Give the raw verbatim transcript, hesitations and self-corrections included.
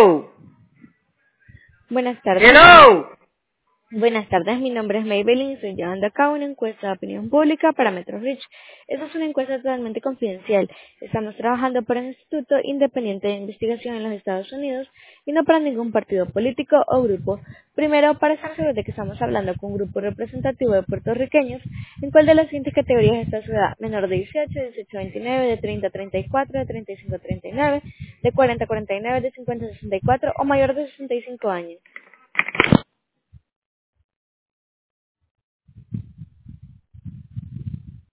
Hello. Buenas tardes. Hello. Buenas tardes, mi nombre es Maybelline y estoy llevando a cabo una encuesta de opinión pública para Metro Rich. Esta es una encuesta totalmente confidencial. Estamos trabajando para un instituto independiente de investigación en los Estados Unidos y no para ningún partido político o grupo. Primero, para estar seguros de que estamos hablando con un grupo representativo de puertorriqueños, ¿en cuál de las siguientes categorías está su edad? Menor de dieciocho, dieciocho a veintinueve, de treinta a treinta y cuatro, de treinta y cinco a treinta y nueve, de cuarenta a cuarenta y nueve, de cincuenta a sesenta y cuatro o mayor de sesenta y cinco años.